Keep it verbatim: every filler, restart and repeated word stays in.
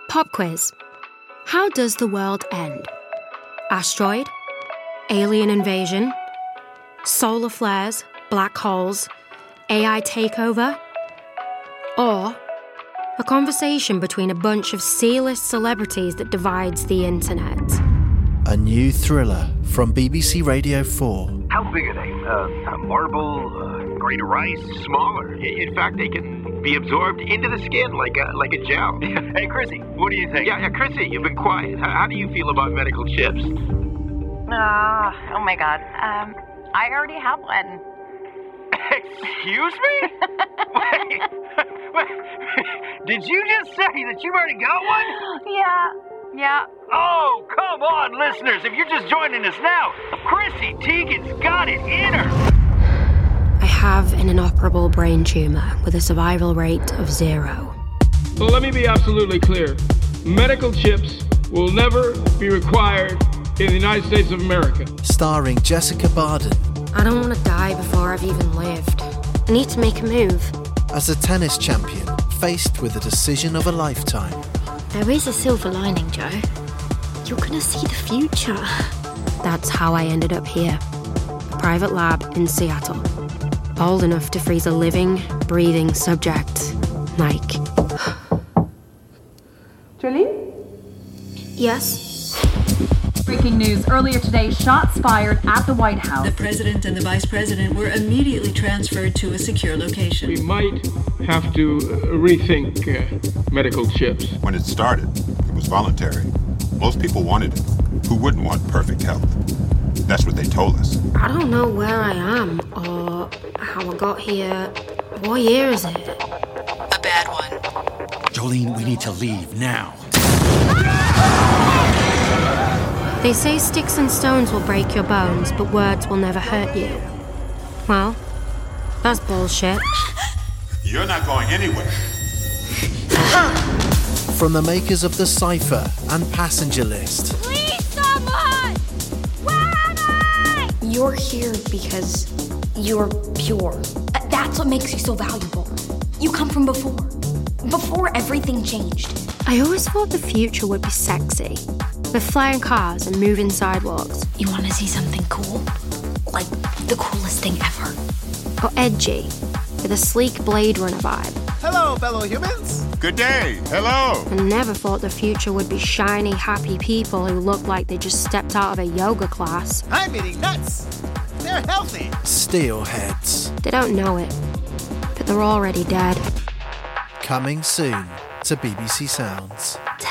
Pop quiz. How does the world end? Asteroid? Alien invasion? Solar flares? Black holes? A I takeover? Or a conversation between a bunch of C-list celebrities that divides the internet? A new thriller from B B C Radio four. How big are they? Uh, uh, marble, uh, grain of rice? Smaller. In fact, they can be absorbed into the skin like a like a gel. Hey, Chrissy, what do you think? Yeah, yeah, Chrissy, you've been quiet. How, how do you feel about medical chips? Ah, uh, oh my God. Um, I already have one. Excuse me? wait, wait, did you just say that you've already got one? Yeah, yeah. Oh, come on, listeners. If you're just joining us now, Chrissy Teigen's got it in her. I have an inoperable brain tumor with a survival rate of zero. Well, let me be absolutely clear. Medical chips will never be required in the United States of America. Starring Jessica Barden. I don't want to die before I've even lived. I need to make a move. As a tennis champion, faced with the decision of a lifetime. There is a silver lining, Joe. You're gonna see the future. That's how I ended up here. A private lab in Seattle. Bold enough to freeze a living, breathing subject. Like... Jolene? Yes? Breaking news. Earlier today, shots fired at the White House. The president and the vice president were immediately transferred to a secure location. We might have to uh, rethink uh, medical chips. When it started, it was voluntary. Most people wanted it. Who wouldn't want perfect health? That's what they told us. I don't know where I am or how I got here. What year is it? A bad one. Jolene, we need to leave now. They say sticks and stones will break your bones, but words will never hurt you. Well, that's bullshit. You're not going anywhere. From the makers of The Cypher and Passenger List. Please, someone! Where am I? You're here because you're pure. That's what makes you so valuable. You come from before. Before everything changed. I always thought the future would be sexy. With flying cars and moving sidewalks. You want to see something cool? Like the coolest thing ever. Or edgy, with a sleek Blade Runner vibe. Hello, fellow humans. Good day. Hello. I never thought the future would be shiny, happy people who look like they just stepped out of a yoga class. I'm eating nuts. They're healthy. Steelheads. They don't know it, but they're already dead. Coming soon to B B C Sounds.